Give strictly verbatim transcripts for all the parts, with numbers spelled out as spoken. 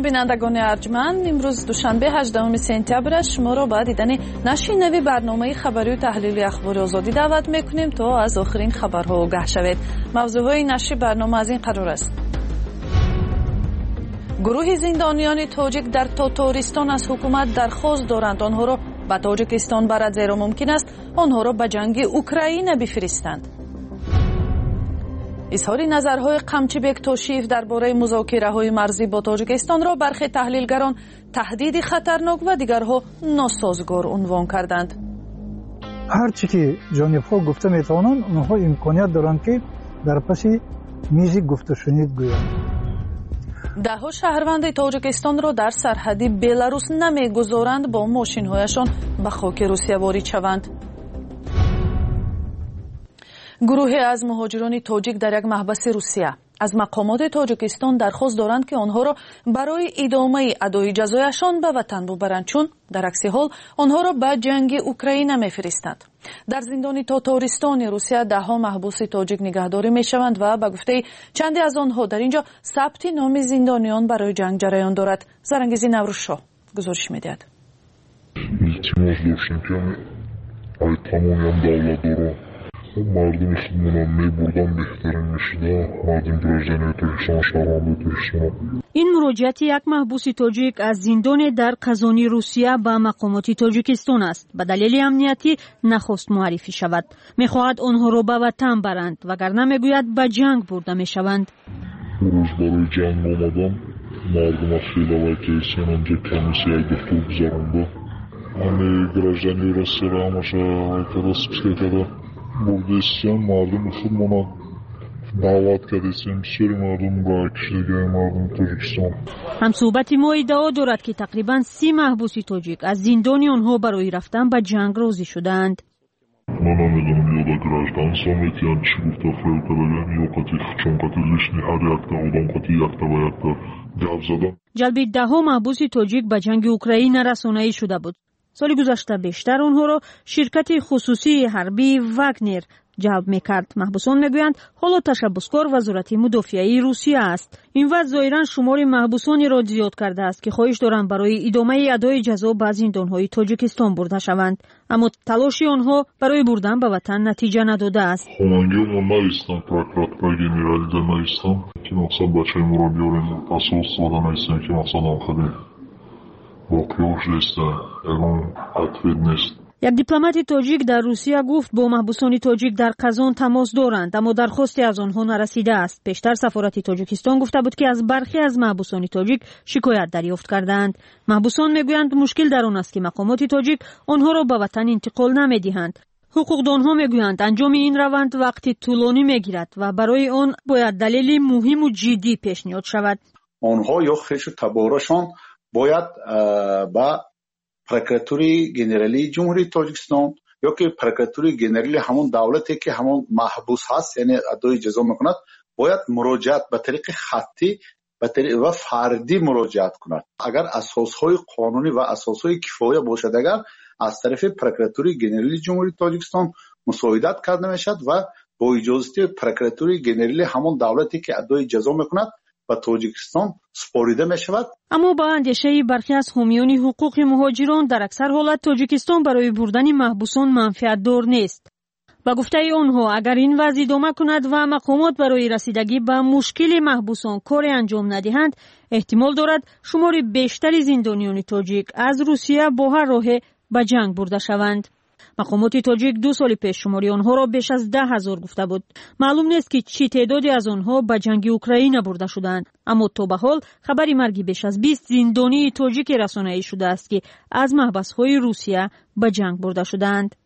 بینندگان ارجمند، امروز دوشنبه هجدهم سپتامبر شما را به دیدن نشر نوی برنامه خبری و تحلیلی اخبار آزادی دعوت میکنیم تا از آخرین خبرها آگاه شوید. موضوعهای نشر برنامه از این قرار است: گروه زندانیان تاجیک در تاتارستان از حکومت درخواست دارند آنها را به تاجیکستان برد، زیرا ممکن است آنها را به جنگ اوکراین بفرستند. اظهار نظرهای قمچیبک توشیف درباره مذاکره‌های مرزی با تاجیکستان را برخی تحلیلگران تهدید خطرناک و دیگرها ناسازگار عنوان کردند. هرچی که جانب‌ها گفته می‌توانند، آنها امکانیت دارند که در پس میز گفته شنید گویند. ده‌ها شهروند تاجیکستان را در سرحدی بلاروس نمی‌گذارند با ماشین‌هایشان به خاک روسیه وارد شوند. گروهی از مهاجران تاجیک در یک محبس روسیه از مقامات تاجیکستان درخواست دارند که آنها را برای ادامه ادای جزایشان به وطن ببرند، چون در عکس حال آنها را به جنگ اوکراین می‌فرستند. در زندان تاتارستان روسیه ده‌ها محبوس تاجیک نگهداری می‌شوند و به گفته چندی از آنها در اینجا ثبت نام زندانیان برای جنگ جریان دارد. زرنگیزی نوروزشاه گزارش می‌دهد. مردم خودمون میبردن بهترین میشده. مردم گروزانی تاجیکستان شهروند تاجیکستان. این مراجعت یک محبوس تاجیک از زندان در قزانی روسیه به مقامات تاجیکستان است. به دلیل امنیتی نخست معرفی شود. میخواهد آنها را به وطن برند وگرنه میگوید به جنگ برده میشوند. روز برای جنگ آمدن مردم از خیلی که آنجا کمیسیای دکتر گذارنده همه گروزانی روسیه را همشه کدست کرده بودیستان مردم خودمون دعوت کردیم. بسیاری مردم را کشیده مردم تاجیکستان. هم صحبت ما ادعا دارد که تقریبا سی محبوس تاجیک از زندان آنها برای رفتن به جنگ راضی شدند. من نمیدونم یاد گرفتن سامیتیان چی گفته فریل کردن یا قطعی چون قطعی لیشنی هر یک تا آدم قطعی یک تا و یک تا جواب زدن. جلب ده ها محبوس تاجیک به جنگ اوکراین رسانه‌ای شده بود. سال گذشته بیشتر آنها را شرکت خصوصی حربی واگنر جلب میکرد. محبوسان میگویند حالا تشبسکار وزارت مدافعه روسیه است. این وضع ظاهرا شمار محبوسانی را زیاد کرده است که خواهش دارند برای ادامه ادای جزا به زندانهای تاجیکستان برده شوند، اما تلاش آنها برای بردن به وطن نتیجه نداده است. خوننگی ما نیستم، پروکراتور گنرالی در نیستم که مقصد بچه ما را بیاریم پاسپورت داده نیستم که مقصد هم خیلی واقعیش نیست، اون حتفید نیست. یک دیپلمات تاجیک در روسیه گفت با محبوسان تاجیک در قزان تماس دارند، اما درخواستی از آنها نرسیده است. پیشتر سفارت تاجیکستان گفته بود که از برخی از محبوسان تاجیک شکایت دریافت کردند. محبوسان میگویند مشکل در آن است که مقامات تاجیک آنها را به وطن انتقال نمیدهند. حقوقدانها میگویند انجام این روند وقتی طولانی میگیرد و برای آن باید دلیل مهم و جدی پیشنهاد شود. آنها یا خیش تبارشان باید با پروکراتوری گنرالی جمهوری تاجیکستان یا که پروکراتوری گنرالی همون دولتی که همون محبوس هست یعنی ادای جزا میکند باید مراجعت به طریق خطی به طریق و فردی مراجعت کند. اگر اساسهای قانونی و اساسهای کفایه باشد اگر از طرف پروکراتوری گنرالی جمهوری تاجیکستان مساعدت کرده میشد و با اجازه پروکراتوری گنرالی همون دولتی که ادای جزا میکند و تاجیکستان سپاریده می شود. اما با اندیشه برخی از حامیان حقوق مهاجران در اکثر حالت تاجیکستان برای بردن محبوسان منفعت دار نیست. با گفته آنها اگر این وضع ادامه کند و مقامات برای رسیدگی به مشکل محبوسان کار انجام ندهند، احتمال دارد شمار بیشتری زندانیان تاجیک از روسیه با هر راه به جنگ برده شوند. مقامات تاجیک دو سال پیش شماری آنها را بیش از ده هزار گفته بود. معلوم نیست که چی تعدادی از آنها به جنگ اوکراین برده شدند، اما تا به حال خبری مرگ بیش از بیست زندانی تاجیک رسانه‌ای شده است که از محبس‌های روسیه به جنگ برده شدند.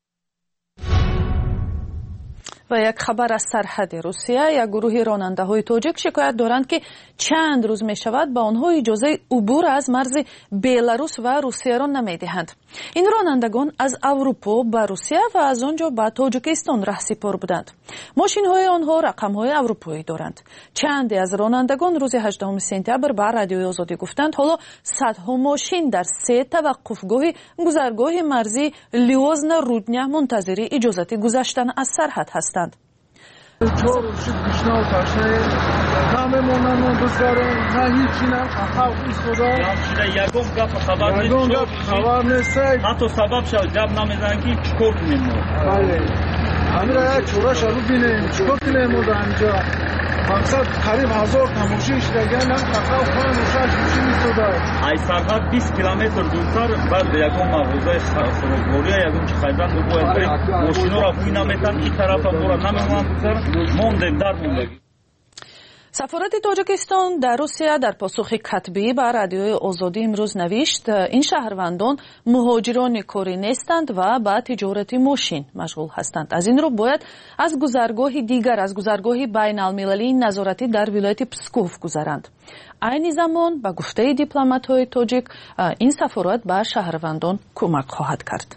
و یک خبر از سرحد روسیه، یک گروه راننده های تاجیک شکایت دارند که چند روز می شود به آنها اجازه عبور از مرز بلاروس و روسیه را نمی دهند. این رانندگان از اروپا به روسیه و از آنجا به تاجیکستان رهسپار بودند. ماشین های آنها رقم های اروپایی دارند. چند از رانندگان روز هجدهم سپتامبر به رادیوی آزادی گفتند حالا صدها ماشین در سه توقفگاه گذرگاه مرزی لیوزن رودنیا منتظر اجازه گذشتن از سرحد هستند. چهار روشید گشنه و تشنه نمیمونن و بزارن نه هیچی نه خلق ایستوده یکم گپ خبر یکم گپ خبر نیست حتی سبب شد جب نمیزن که چکر کنیم بله همین را یک چورش رو بینیم چکر کنیم و در اینجا مقصد قریب هزار تماشیش دیگه نه خلق خواهن و شش روشی ایستوده ای سرحد بیست کیلومتر دورتر بعد یکم مغوزه خروگوری یکم که خیدن رو باید بریم ماشینو را بوی نمیتن این طرف هم را نمیمونن بگذارن موندیم در موندگی. سفارت تاجیکستان در روسیه در پاسخ کتبی به رادیوی آزادی امروز نوشت این شهروندان مهاجران کاری نیستند و با تجارت ماشین مشغول هستند. از این رو باید از گذرگاه دیگر از گذرگاه بین المللی نظارتی در ولایت پسکوف گذرند. عین زمان به گفته دیپلمات‌های تاجیک این سفارت به شهروندان کمک خواهد کرد.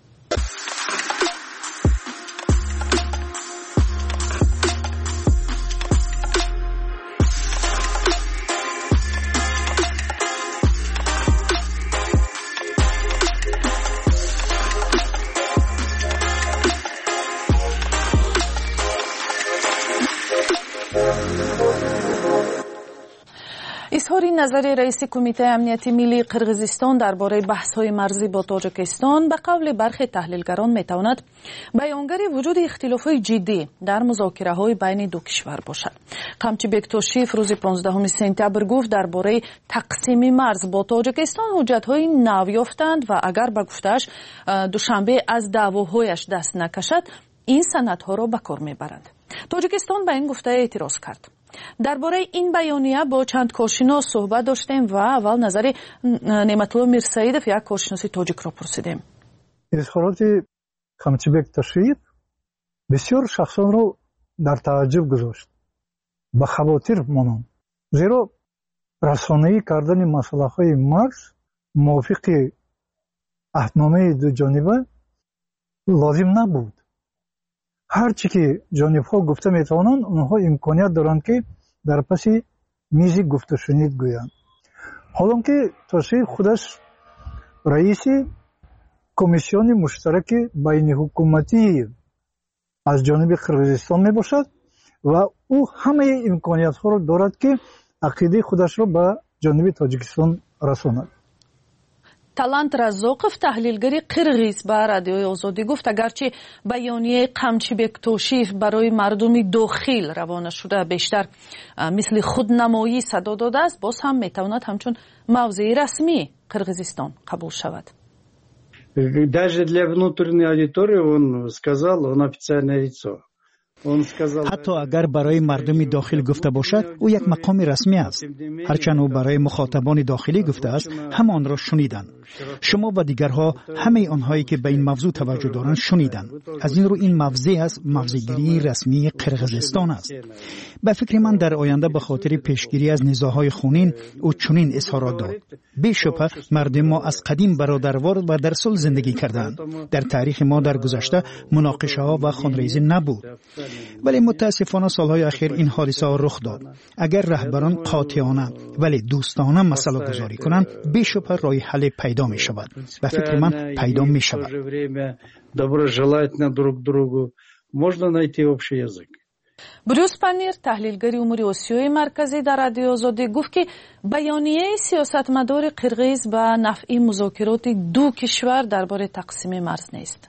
اظهار نظر رئیس کمیته امنیتی ملی قرغیزستان درباره بحث‌های مرزی با تاجیکستان به قول برخی تحلیلگران می‌تواند بیانگر وجود اختلاف‌های جدی در مذاکره‌های بین دو کشور باشد. قمچی بکتوشیف روز پانزدهم سپتامبر گفت درباره تقسیم مرز با تاجیکستان حجت‌های نو یافتند و اگر به گفته‌اش دوشنبه از دعواهایش دست نکشد این سندها را به کار می‌برند. تاجیکستان به این گفته اعتراض کرد. درباره این بیانیه با چند کارشناس صحبت داشتیم و اول نظر نعمتالله میرسعیدов یک کارشناس تاجیک را پرسیدیم. اظهارات قمچیبک تشریف بسیار شخصان رو در تعجب گذاشت. به خواطر مانند زیرا رسانه‌ای کردن مسئله‌های مرز موافق عهدنامه دو جانبه لازم نبود. هرچی که جانب‌ها گفته میتوانند اونها امکانیت دارند که در پس میز گفته شنید گویند. حالا که تشریف خودش رئیس کمیسیون مشترک بین حکومتی از جانب قرغیزستان میباشد و او همه امکانیت ها را دارد که عقیده خودش را به جانب تاجیکستان رساند. талант раззоқов таҳлилгари қирғиз ба радиои озодӣ гуфт агарчи байёнияи қамчибек тошиф барои мардуми дохил равона шуда бештар мисли худнамоӣ садо додааст боз ҳам метавонад ҳамчун мавзеи расмии қирғизистон қабул шавад. Даже для внутренней аудитории он сказал, он официальное лицо. حتی اگر برای مردم داخل گفته باشد او یک مقام رسمی است. هرچند او برای مخاطبان داخلی گفته است همه آن را شنیدند. شما و دیگرها همه آنهایی که به این موضوع توجه دارند شنیدند. از این رو این موضوع است موضوعگیری رسمی قرغیزستان است. به فکر من در آینده به خاطر پیشگیری از نزاع‌های خونین او چنین اظهارات داد. بی‌شبهه مردم ما از قدیم برادروار و در صلح زندگی کردند. در تاریخ ما در گذشته مناقشه‌ها و خونریزی نبود. ولی متاسفانه سالهای اخیر این حادثه ها رخ داد. اگر رهبران قاطعانه ولی دوستانه مسئله گذاری کنند بی‌شبهه راه حل پیدا می شود. به فکر من پیدا می شود. بروس پنیر تحلیلگری امور آسیای مرکزی در رادیو آزادی گفت که بیانیه سیاستمدار قرغیز به نفع مذاکرات دو کشور درباره تقسیم مرز نیست.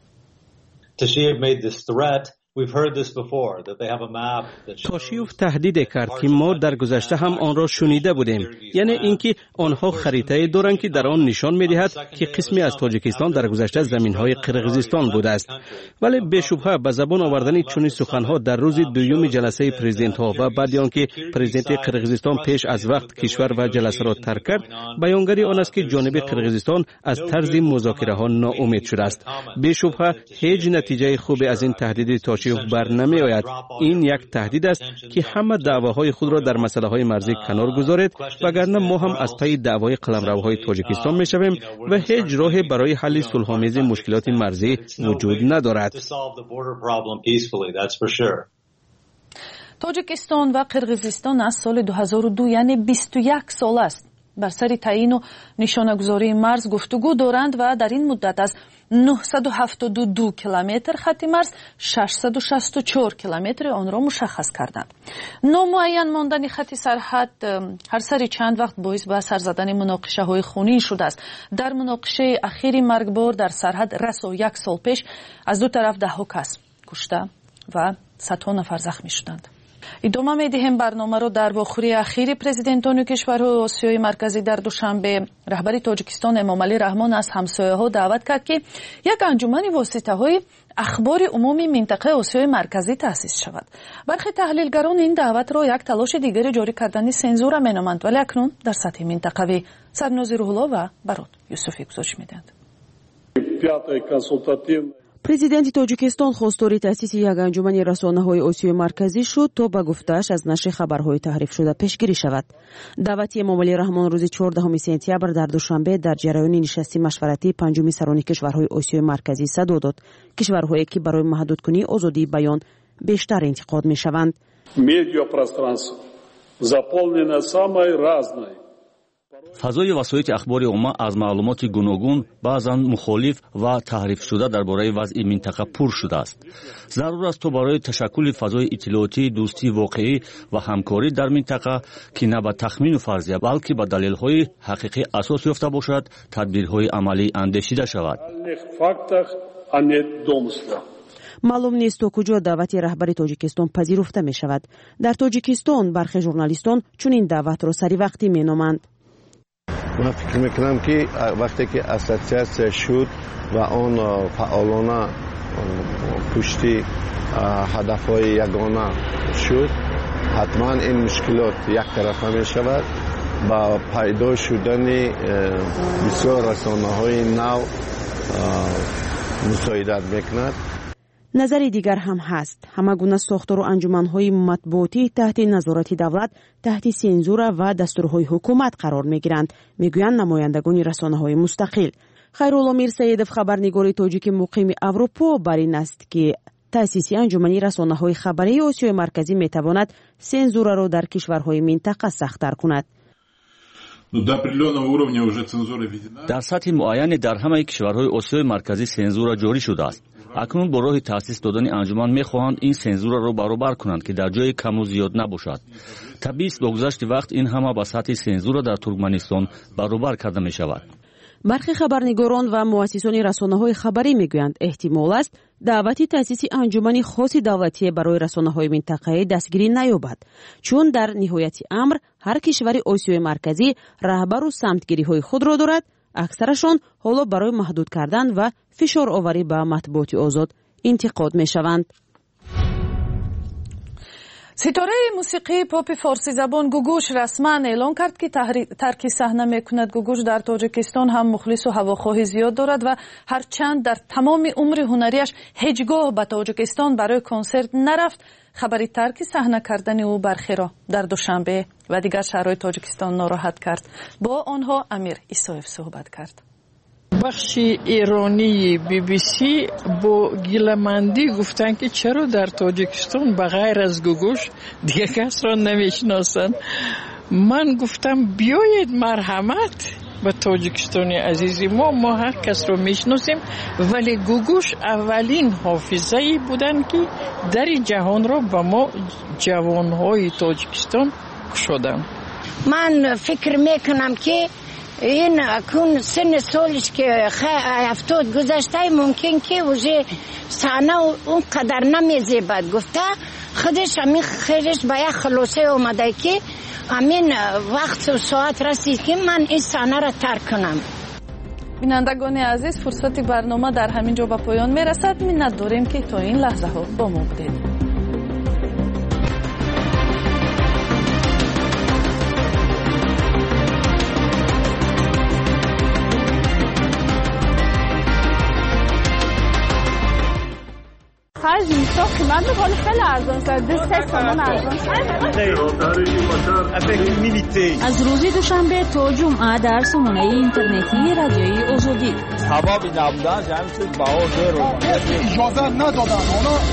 تاشیوف تهدید کرد که ما در گذشته هم آن را شنیده بودیم، یعنی اینکه آنها خریطه‌ای دارند که در آن نشان می‌دهد که قسمی از تاجیکستان در گذشته زمین‌های قرغیزستان بوده است. ولی بشبهه به زبان آوردن چنین سخن‌ها در روز دوم جلسه پرزیدنت‌ها و بعد آنکه پرزیدنت قرغیزستان پیش از وقت کشور و جلسه را ترک کرد، بیانگری آن است که جانب قرغیزستان از طرز مذاکره‌ها ناامید شده است. بشبهه هیچ نتیجه خوبی از این تهدید تاشیوف بر نمی آید. این یک تهدید است که همه دعواهای خود را در مسئله های مرزی کنار گذارید، وگرنه ما هم از پای دعوای قلمروهای تاجیکستان می شویم و هیچ راهی برای حل صلح‌آمیز مشکلات مرزی وجود ندارد. تاجیکستان و قرغیزستان از سال دو هزار و دو یعنی بیست و یک سال است بر سر تعیین و نشانه‌گذاری مرز گفتگو دارند و در این مدت از نهصد و هفتاد و دو کیلومتر خط مرز ششصد و شصت و چهار کیلومتر آن را مشخص کردند. نامعین ماندن خط سرحد هر سری چند وقت باعث به سر زدن مناقشه‌های خونین شده است. در مناقشه اخیری مرگبار در سرحد رسا یک سال پیش از دو طرف ده ها کس کشته و صدها نفر زخمی شدند. ادامه می‌دهیم برنامه رو. در واخوری اخیر پرزیدنتان کشورهای آسیای مرکزی در دوشنبه رهبر تاجیکستان امامعلی رحمان از همسایه‌ها دعوت کرد که یک انجمن واسطه‌های اخبار عمومی منطقه آسیای مرکزی تأسیس شود. برخی تحلیلگران این دعوت را یک تلاش دیگر جاری کردن سنزور می‌نامند، ولی اکنون در سطح منطقوی سرنوز روح‌الله و برات یوسفی گزارش می‌دهند. президенти тоҷикистон хостори таъсиси як анҷумани расонаҳои осиёи марказӣ шуд то ба гуфтааш аз нашри хабарҳои таҳрифшуда пешгирӣ шавад. даъвати эмомалӣ раҳмон рӯзи чордаҳуми сентябр дар душанбе дар ҷараёни нишасти машваратии панҷуми сарони кишварҳои осиёи марказӣ садо дод. кишварҳое ки барои маҳдудкунии озодии баён бештар интиқод мешаванд. медиапространство заполнено самой разной. фазои васоити ахбори умма аз маълумоти гуногун баъзан мухолиф ва таҳрифшуда дар бораи вазъи минтақа пур шудааст. зарур аст то барои ташаккули фазои иттилоотии дӯстии воқеӣ ва ҳамкорӣ дар минтақа ки на ба тахмину фарзия балки ба далелҳои ҳақиқӣ асос ёфта бошад, тадбирҳои амалӣ андешида шавад. маълум нест то куҷо даъвати раҳбари тоҷикистон пазируфта мешавад. дар тоҷикистон бархе журналистон чунин даъватро саривақтӣ меноманд. من فکر میکنم که وقتی که اساسیاسیا شد و آن فعالانه پشتی هدفهای یگانه شد، حتما این مشکلات یک طرفه می شود با پیدا شدن بسیار رسانه های نو مساعدت میکند. назари дигар ҳам ҳаст. ҳама гуна сохтору анҷуманҳои матбуотӣ таҳти назорати давлат, таҳти сензура ва дастурҳои ҳукумат қарор мегиранд, мегӯянд намояндагони расонаҳои мустақил. хайрулло мирсаидов, хабарнигори тоҷики муқими Аврупо, бар ин аст ки таъсиси анҷумани расонаҳои хабарии Осиёи марказӣ метавонад сензураро дар кишварҳои минтақа сахттар кунад. дар сатҳи муайяне дар ҳамаи кишварҳои осиёи марказӣ сензура ҷорӣ шудааст. акнун бо роҳи таъсис додани анҷуман мехоҳанд ин сензураро баробар кунанд ки дар ҷои каму зиёд набошад. табиист бо гузашти вақт ин ҳама ба сатҳи сензура дар Туркманистон баробар карда мешавад. бархи хабарнигорон ва муассисони расонаҳои хабарӣ мегӯянд эҳтимол аст даъвати таъсиси анҷумани хоси давлатие барои расонаҳои минтақаӣ дастгирӣ наёбад, чун дар ниҳояти амр ҳар кишвари осиёи марказӣ раҳбару самтгириҳои худро дорад. аксарашон ҳоло барои маҳдуд кардан ва фишороварӣ ба матбуоти озод интиқод мешаванд. ситораи мусиқии попи форсизабон Гугуш расман эълон кард ки тарки саҳна мекунад. Гугуш дар Тоҷикистон ҳам мухлису ҳавохоҳи зиёд дорад ва ҳарчанд дар тамоми умри ҳунариаш ҳеҷ гоҳ ба Тоҷикистон барои консерт нарафт, хабари тарки саҳна кардани ӯ бархеро дар душанбе ва дигар шаҳрҳои Тоҷикистон нороҳат кард. бо онҳо Амир Исоев суҳбат кард. бахши эронии би би си бо гиламандӣ гуфтанд ки чаро дар Тоҷикистон ба ғайр аз Гугуш дигар касро намешиносанд. ман гуфтам биёед марҳамат ба тоҷикистони азизи мо мо ҳар касро мешиносем, вале Гугуш аввалин ҳофизае буданд ки дари ҷаҳонро ба мо ҷавонҳои Тоҷикистон кушоданд. ман фикр мекунам ки این اکنون سن سالش که هفتاد گذشته ممکن که وجه صحنه اون قدر نمیزیبد. گفته خودش همین خیرش به یک خلاصه اومده که همین وقت و ساعت رسید که من این صحنه را ترک کنم. بینندگان عزیز، فرصت برنامه در همین جا به پایان میرسد. منت داریم که تا این لحظه ها با ما بودید. خرج میشه قیمت ولی خیلی ارزان است. دو سه تومن ارزان است. از روز دوشنبه تا جمعه در سامانه اینترنتی رادیوی آزادی. سبب نبودن جمعیت بها اجازه ندادن.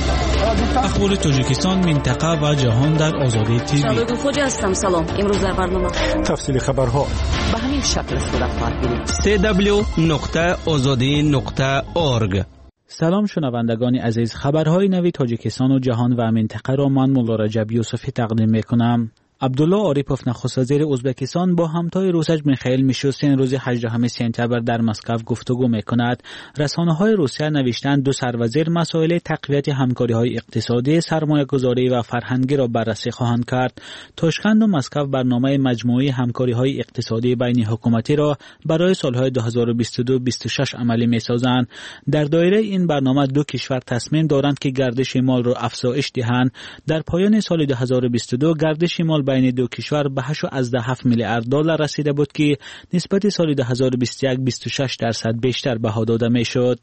اخبار تاجیکستان، منطقه و جهان در آزادی تیوی. شادو خوجا هستم. سلام. امروز در برنامه تفصیل خبرها به همین شکل صورت خواهد گرفت. سی دبلیو نقطه آزادی نقطه اورگ. سلام شنوندگان عزیز، خبرهای نوی تاجیکستان و جهان و منطقه را من مولا رجب یوسفی تقدیم میکنم. عبدالله عاریپوف نخست وزیر ازبکستان با همتای روسش میخائیل میشوستین روز هجدهم سپتامبر در مسکو گفتگو میکند. رسانه‌های روسیه نوشتند دو سروزیر مسائل تقویت همکاری‌های اقتصادی، سرمایه‌گذاری و فرهنگی را بررسی خواهند کرد. تاشکند و مسکو برنامه مجموعی همکاری‌های اقتصادی بین حکومتی را برای سالهای دو هزار و بیست و دو بیست و شش عملی می‌سازند. در دایره این برنامه دو کشور تصمیم دارند که گردش مال را افزایش دهند. در پایان سال دو هزار و بیست و دو گردش مال بین دو کشور به هشت و هفت میلیارد دلار رسیده بود که نسبت سال دو هزار و بیست و یک بیست و شش درصد بیشتر بها داده میشد.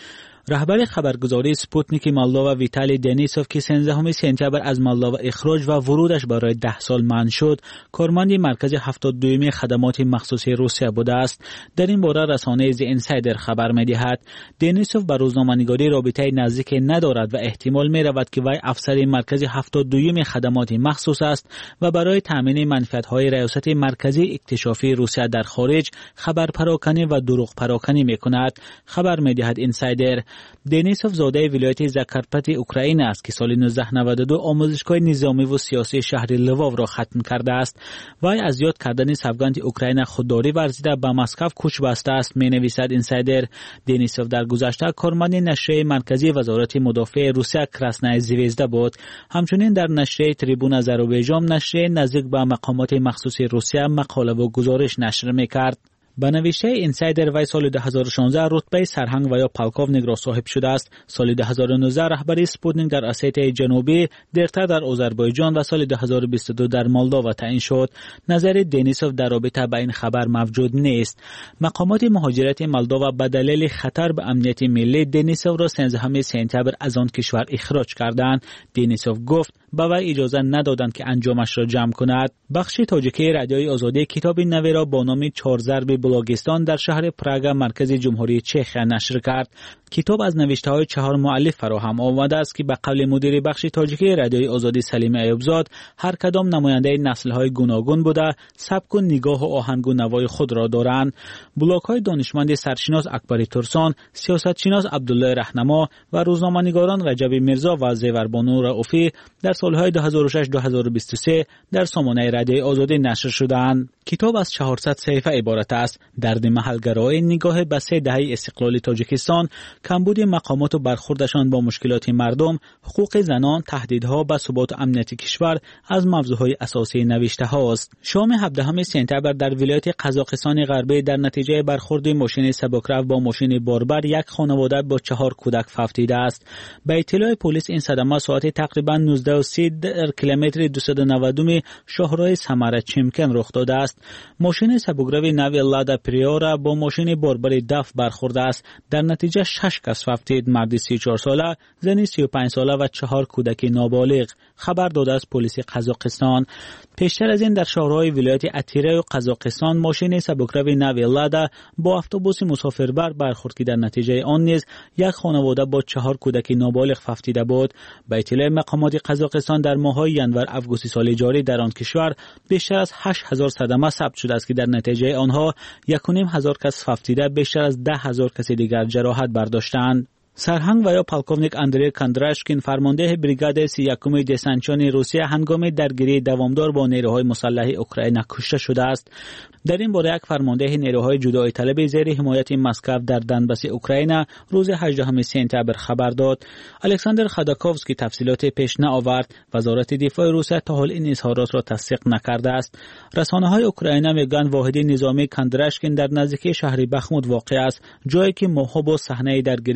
رهبر خبرگزاری سپوتنیک مالداوا ویتالی دنیسوف که سیزدهم سپتامبر از مالداوا اخراج و ورودش برای ده سال منع شد، کارمند مرکز هفتاد و دوم خدمات مخصوصی روسیه بوده است. در این باره رسانه زی اینسایدر خبر می‌دهد دنیسوف با روزنامه‌نگاری رابطه نزدیک ندارد و احتمال می‌رود که وی افسر مرکز هفتاد و دوم خدمات مخصوص است و برای تامین منفعت‌های ریاست مرکزی اکتشافی روسیه در خارج خبر پراکنی و دروغ پراکنی می‌کند. خبر می‌دهد اینسایدر دنیسوف زاده ولایت زاکارپاتی اوکراین است که سال نوزده نود و دو آموزشگاه نظامی و سیاسی شهر لواو را ختم کرده است. وی از یاد کردن سوگند اوکراین خودداری ورزیده به مسکو کوچ بسته است، می نویسد اینسایدر. دنیسوف در گذشته کارمند نشریه مرکزی وزارت مدافع روسیه کراسنای زویزدا بود. همچنین در نشریه تریبون آذربایجان، نشریه نزدیک به مقامات مخصوصی روسیه، مقاله و گزارش نشر می‌کرد. به نوشته اینسایدر وی سال دو هزار و شانزده رتبه سرهنگ و یا پالکوونیک را صاحب شده است. سال دو هزار و نوزده رهبری سپوتنیک در اسیای جنوبی، دیرتر در آذربایجان و سال دو هزار و بیست و دو در مولداوا تعیین شد. نظر دنیسوف در رابطه با این خبر موجود نیست. مقامات مهاجرت مولداوا به دلیل خطر به امنیت ملی دنیسوف را سیزدهم سپتامبر از آن کشور اخراج کردند. دنیسوف گفت به وی اجازه ندادند که انجامش را جمع کند. بخش تاجیکی رادیوی آزادی کتاب نوی را با نام چهار ضرب بلوگستان در شهر پراگ مرکز جمهوری چخیا نشر کرد. کتاب از نوشته‌های چهار مؤلف فراهم آمده است که به قول مدیر بخش تاجیکی رادیوی آزادی سلیم ایوبزاد هر کدام نماینده نسل‌های گوناگون بوده، سبک و نگاه و آهنگ و نوای خود را دارند. بلاگ‌های دانشمند سرشناس اکبری ترسان، سیاستشناس عبدالله رهنما و روزنامه‌نگاران رجب میرزا و زیوربانو رؤوفی در سال‌های دو هزار و شش تا دو هزار و بیست و سه در سامانه رادیوی آزادی نشر شدند. کتاب از چهارصد صفحه عبارت است. درد محلگرایی، نگاه به سه دهه استقلال تاجیکستان، کمبود مقامات و برخوردشان با مشکلات مردم، حقوق زنان، تهدیدها به ثبات و امنیت کشور از موضوعهای اساسی نوشته هاست. شام هفدهم سپتامبر در ولایت قزاقستان غربی در نتیجه برخورد ماشین سبکرو با ماشین باربر یک خانواده با چهار کودک فوت دیده است. به اطلاع پلیس این صدمه ساعت تقریبا نوزده و سی در کیلومتر دویست و نود شاهراه سمره چمکن رخ داده است. ماشین سبکرو نوی لادا پریورا با ماشین باربر دف برخورده است. در نتیجه شش کس فوت دید، مردی سی و چهار ساله، زنی سی و پنج ساله و چهار کودک نابالغ. خبر داده است پلیس قزاقستان. پیشتر از این در شهرهای ولایت اتیره و قزاقستان ماشین سبکرو نوی لادا با اتوبوس مسافربر برخورد که در نتیجه آن نیز یک خانواده با چهار کودک نابالغ فوت دیده بود. به اطلاع مقامات قزاقستان در ماه‌های ینور آگوست سال جاری در آن کشور بیشتر از هشت هزار صدمه ثبت شده است که در نتیجه آنها یک و نیم هزار کس فوت دیده، بیشتر از ده هزار کس دیگر جراحت برداشتند. سرهنگ و یا پالکوونیک اندری کاندراشکین فرمانده بریگاد سی و یکم دسنتچانی روسیه هنگام درگیری دوامدار با نیروهای مسلح اوکراین کشته شده است. در این باره یک فرمانده نیروهای جدایی طلب زیر حمایت مسکو در دنباس اوکراین روز هجدهم سپتامبر خبر داد. الکساندر خاداکوفسکی تفصیلات پیش نآورد. وزارت دفاع روسیه تا حال این اظهارات را تصدیق نکرده است. رسانه‌های اوکراین میگویند واحد نظامی کاندراشکین در نزدیکی شهر بخموت واقع است، جایی که ماه‌ها با صحنه درگیری سخت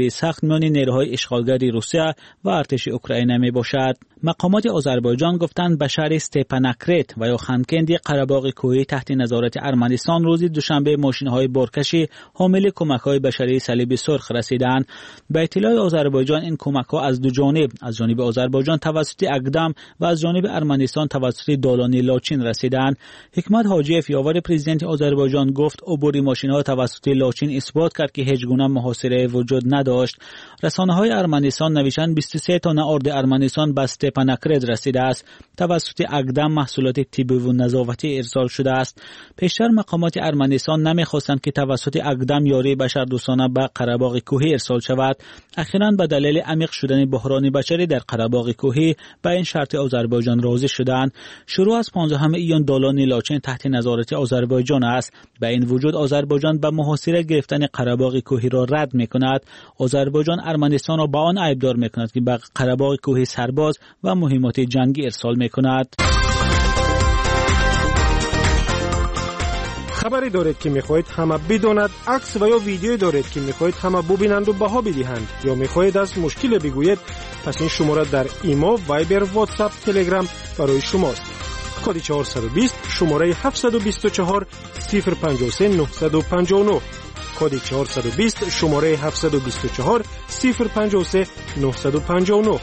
میان نیروهای اشغالگر روسیه و ارتش اوکراین می باشد. مقامات آذربایجان گفتند به شهر استپاناکرت و یا خانکندی قره‌باغ کوهی تحت نظارت ارمنستان روز دوشنبه ماشین‌های بارکشی حامل کمک‌های بشری صلیب سرخ رسیدند. به اطلاع آذربایجان این کمک‌ها از دو جانب، از جانب آذربایجان توسط اقدام و از جانب ارمنستان توسط دالانی لاچین رسیدند. حکمت حاجیف یاور پرزیدنت آذربایجان گفت عبور ماشین‌ها توسط لاچین اثبات کرد که هیچ گونه محاصره وجود نداشت. رسانه‌های ارمنستان نوشتند بیست و سه تن ارد ارمنستان به استپاناکرت رسیده است. توسط اقدام محصولات طبی و نظافتی ارسال شده است. پیشتر مقامات ارمنستان نمی‌خواستند که توسط اقدام یاری بشردوستانه به قره‌باغ کوهی ارسال شود. اخیراً به دلیل عمیق شدن بحران بشری در قره‌باغ کوهی به این شرط آذربایجان راضی شدند. شروع از پانزدهم ایون دالان لاچین تحت نظارت آذربایجان است. به این وجود آذربایجان به محاصره گرفتن قره‌باغ کوهی را رد می‌کند. آذربایجان ارمنستان را به آن عیبدار می‌کند که به قره‌باغ کوهی سرباز و مهمات جنگی ارسال می‌کند. خبری دارید که میخواهید همه بداند، عکس و یا ویدیویی دارید که میخواهید همه ببینند و بها بدهند یا میخواهید از مشکل بگویید، پس این شماره در ایمو، وایبر، واتساپ، تلگرام برای شماست. کد چهارصد و بیست شماره هفتصد و بیست و چهار صفر پنجاه و سه نهصد و پنجاه و نه. کد چهارصد و بیست شماره هفتصد و بیست و چهار صفر پنجاه و سه نهصد و پنجاه و نه.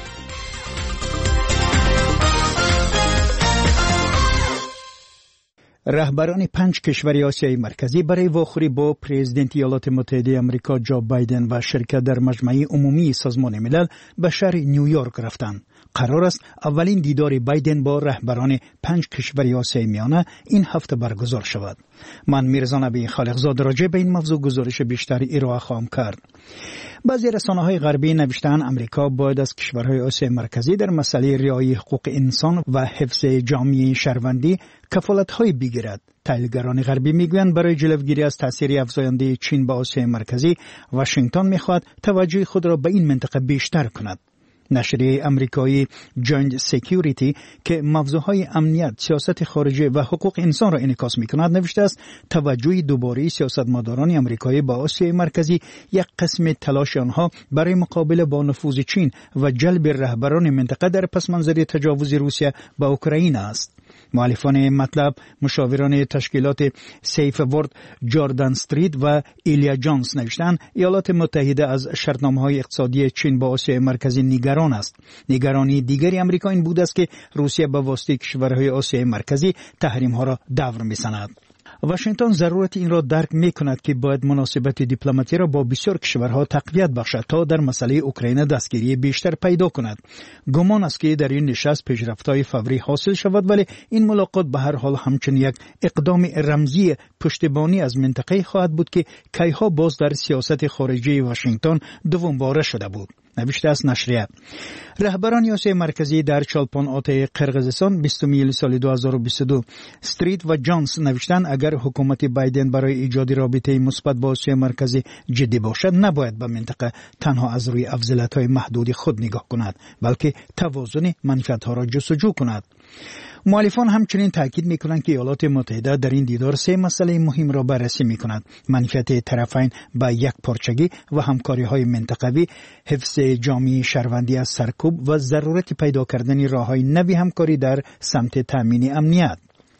رهبران پنج کشور آسیای مرکزی برای واخوری با پرزیدنت ایالات متحده آمریکا جو بایدن و شرکت در مجمع عمومی سازمان ملل به شهر نیویورک رفتند. قرار است اولین دیدار بایدن با رهبران پنج کشور آسیای میانه این هفته برگزار شود. من میرزا نبی خالقزاد راجع به این موضوع گزارش بیشتری ارائه خواهم کرد. بعضی رسانه‌های غربی نوشتند امریکا باید از کشورهای آسیای مرکزی در مسئله رعایت حقوق انسان و حفظ جامعه شهروندی کفالت‌های بگیرد. تحلیلگران غربی میگویند برای جلوگیری از تاثیر افزاینده چین به آسیای مرکزی، واشنگتن میخواهد توجه خود را به این منطقه بیشتر کند. نشریه امریکایی جوینت سکیوریتی که موضوعهای امنیت، سیاست خارجی و حقوق انسان را انعکاس می‌کند نوشته است توجه دوباره سیاستمداران آمریکایی به آسیای مرکزی یک قسم تلاش آنها برای مقابله با نفوذ چین و جلب رهبران منطقه در پس‌منظر تجاوز روسیه به اوکراین است. مؤلفان مطلب مشاوران تشکیلات سیف ورد جاردن استریت و ایلیا جونز نوشتند ایالات متحده از شرطنامه‌های اقتصادی چین با آسیای مرکزی نگران است. نگرانی دیگری آمریکا این بود است که روسیه به واسطه کشورهای آسیای مرکزی تحریم‌ها را دور می‌ساند. واشنگتن ضرورت این را درک می‌کند که باید مناسبت دیپلماتی را با بسیار کشورها تقویت بخشد تا در مسئله اوکراین دستگیری بیشتر پیدا کند. گمان است که در این نشست پیشرفت‌های فوری حاصل شود، ولی این ملاقات به هر حال همچنین یک اقدام رمزی پشتیبانی از منطقه خواهد بود که کیها باز در سیاست خارجی واشنگتن دومباره شده بود. نوشته است نشریه. رهبران آسیای مرکزی در چالپان-آت قرقیزستان بیستم ایل سال دو هزار و بیست و دو استریت و جونز نوشتند اگر حکومت بایدن برای ایجاد رابطه مثبت با آسیای مرکزی جدی باشد نباید به منطقه تنها از روی افضلیت‌های محدود خود نگاه کند، بلکه توازن منفعت‌ها را جستجو کند. مؤلفان همچنین تاکید می‌کنند که ایالات متحده در این دیدار سه مسئله مهم را بررسی می‌کند: منفعت طرفین به یک پارچگی و همکاری‌های منطقوی، حفظ جامعه شهروندی از سرکوب و ضرورت پیدا کردن راه‌های نوی همکاری در سمت تامین امنیت.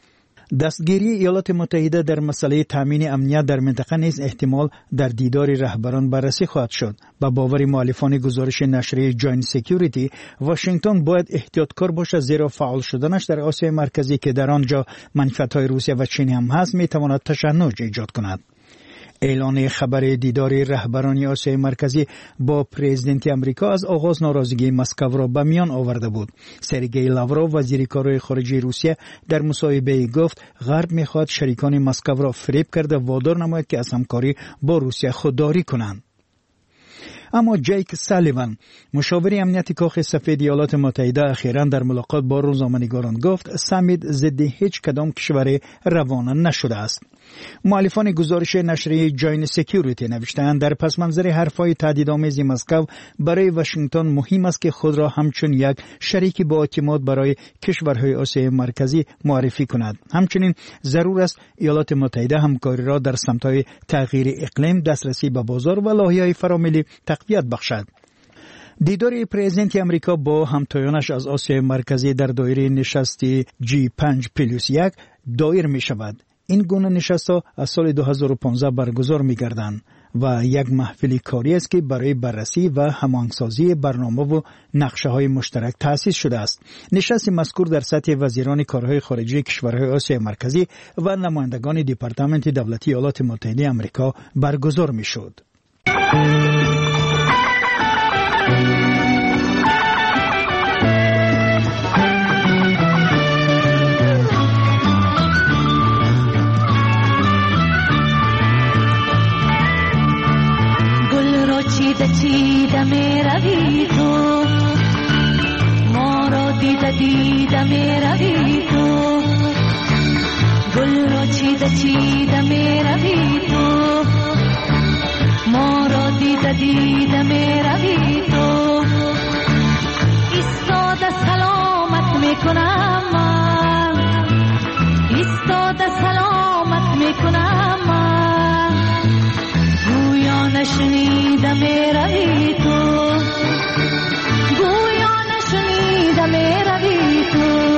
دستگیری ایالات متحده در مسئله تامین امنیت در منطقه نیز احتمال در دیدار رهبران بررسی خواهد شد. با باور مؤلفان گزارش نشریه جوینت سکیوریتی، واشنگتن باید احتیاطکار باشد زیرا فعال شدنش در آسیای مرکزی که در آنجا منفعت‌های روسیه و چین هم هست می‌تواند تشنج ایجاد کند. اعلان خبر دیدار رهبران آسیای مرکزی با پرزیدنت آمریکا از آغاز ناراضگی مسکو را به میان آورده بود. سرگئی لاوروف وزیر کارهای خارجه روسیه در مصاحبه گفت غرب می‌خواهد شریکان مسکو را فریب کرده وادار نماید که از همکاری با روسیه خودداری کنند. اما جیک سالیوان مشاور امنیت کاخ سفید ایالات متحده اخیراً در ملاقات با روزنامه‌نگاران گفت سمیت ضد هیچ کدام کشور روانه نشده است. مؤلفان گزارش نشریه جوینت سکیوریتی نوشتند در پس منظر حرف‌های تهدیدآمیز مسکو برای واشنگتن مهم است که خود را همچون یک شریک با اعتماد برای کشورهای آسیای مرکزی معرفی کند. همچنین ضرور است ایالات متحده همکاری را در سمت‌های تغییر اقلیم، دسترسی به بازار و لایحه‌های فراملی تقویت تقویت بخشد. دیدار پرزیدنت امریکا با همتایانش از آسیای مرکزی در دایره نشست جی پنج پلاس یک دایر می شود. این گونه نشست‌ها از سال دو هزار و پانزده برگزار می گردند و یک محفل کاری است که برای بررسی و هماهنگسازی برنامه و نقشه‌های مشترک تأسیس شده است. نشست مذکور در سطح وزیران کارهای خارجه کشورهای آسیای مرکزی و نمایندگان دپارتمنت دولتی ایالات متحده آمریکا برگزار می شد. چیده چیده می روی تو ما را دیده دیده می روی تو گل را چیده چیده می روی تو ما را دیده دیده می روی تو ایستاده سلامت می کنم من ایستاده سلامت می کنم من گویا نشنیده می روی تو گویا نشنیده می روی تو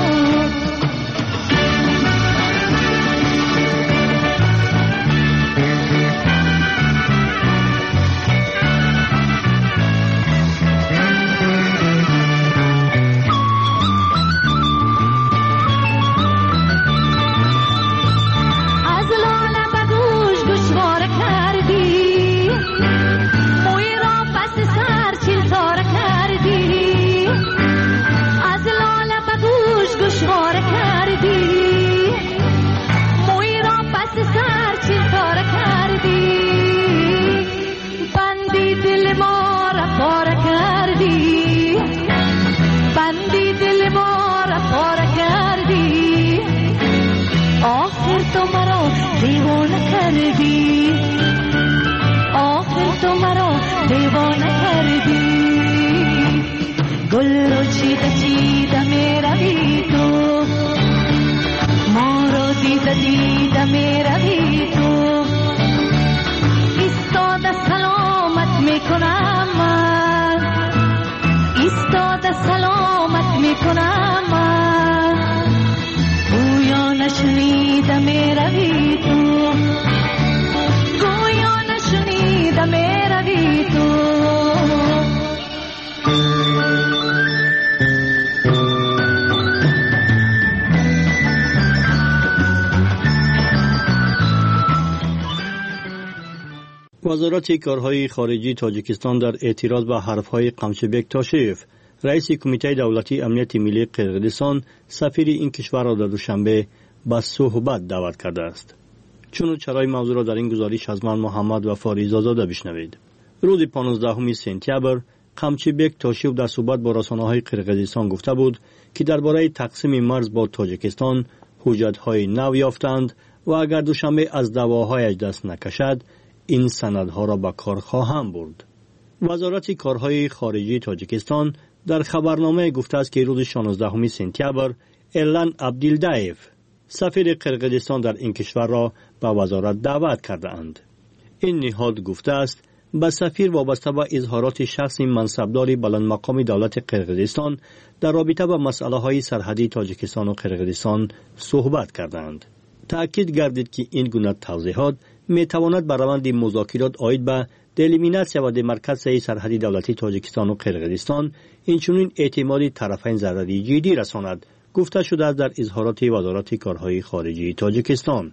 وزارت کارهای خارجی تاجیکستان در اعتراض به حرفهای قمچبک تاشیف رئیس کمیته دولتی امنیت ملی قرقیزستان سفیر این کشور را در دوشنبه به صحبت دعوت کرده است. چون چرای موضوع را در این گزارش از من محمد و فاریزاده بشنوید. روز پانزدهم سپتامبر قمچبک تاشیف در صحبت با رسانه‌های قرقیزستان گفته بود که درباره تقسیم مرز با تاجیکستان حجت‌های نو یافتند و اگر دوشنبه از دعواهایش دست نکشد این سندها را به کار خواهم برد. وزارت کارهای خارجی تاجیکستان در خبرنامه گفته است که روز شانزدهم سپتامبر ایلان عبدالدایف سفیر قرقیزستان در این کشور را به وزارت دعوت کرده اند. این نهاد گفته است به سفیر وابسته به اظهارات شخصی منصبدار بلند مقام دولت قرقیزستان در رابطه با مسئله های سرحدی تاجیکستان و قرقیزستان صحبت کردند. تأکید گردید که این گونه توضیحات می تواند به روند مذاکرات عاید به دلیمیناسیا و دمارکاسیای سرحدی دولتی تاجیکستان و قرقیزستان اینچنین اعتماد طرفین ضرری جدی رساند، گفته شده در اظهارات وزارت کارهای خارجی تاجیکستان.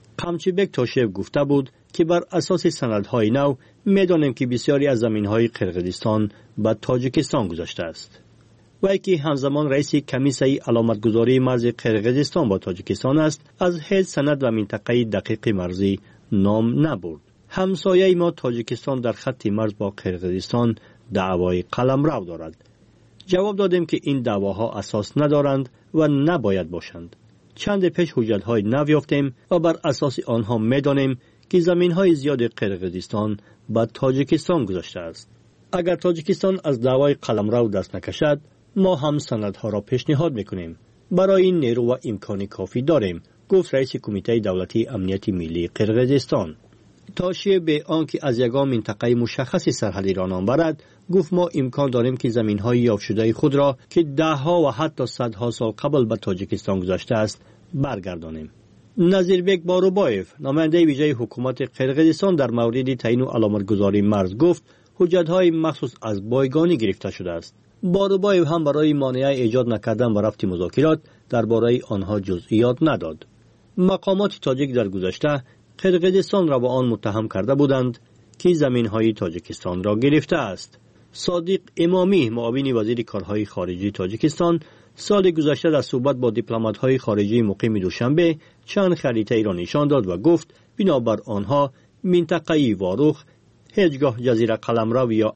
قمچبک تاشیف گفته بود که بر اساس سندهای نو می‌دانیم که بسیاری از زمین‌های قرقیزستان به تاجیکستان گذشته است. وی که همزمان رئیس کمیسیای علامتگذاری مرز قرقیزستان با تاجیکستان است، از هیچ سند و منطقه دقیق مرزی نام نبرد. همسایه ما تاجیکستان در خط مرز با قرقیزستان دعوای قلمرو دارد. جواب دادیم که این دعواها اساس ندارند و نباید باشند. چند پیش حجت‌های نو یافتیم و بر اساس آنها می‌دانیم که زمین‌های زیاد قرقیزستان به تاجیکستان گذشته است. اگر تاجیکستان از دعوای قلمرو دست نکشد، ما هم سندها را پیشنهاد می‌کنیم. برای این نیرو و امکان کافی داریم، گفت رئیس کمیته دولتی امنیت ملی قرقیزستان. تاشیه به آنکه از یگان منطقه مشخصی سرحدی را نام برد، گفت ما امکان داریم که زمین‌های یافت شده خود را که ده‌ها و حتی صدها سال قبل به تاجیکستان گذشته است برگردانیم. نظیربک باروبایف، نماینده ویژه حکومت قرقیزستان، در مورد تعیین و علامتگذاری مرز گفت حجت‌های مخصوص از بایگانی گرفته شده است. باروبایف هم برای مانع ایجاد نکردن و رفت مذاکرات درباره آنها جزئیات نداد. مقامات تاجیک در گذشته قرقیزستان را با آن متهم کرده بودند که زمین‌های تاجیکستان را گرفته است. صادق امامی، معاون وزیر کارهای خارجی تاجیکستان، سال گذشته در صحبت با دیپلمات‌های خارجی مقیم دوشنبه چند خریطه را نشان داد و گفت بنابر آنها منطقه واروخ هیچگاه جزیره قلمرو یا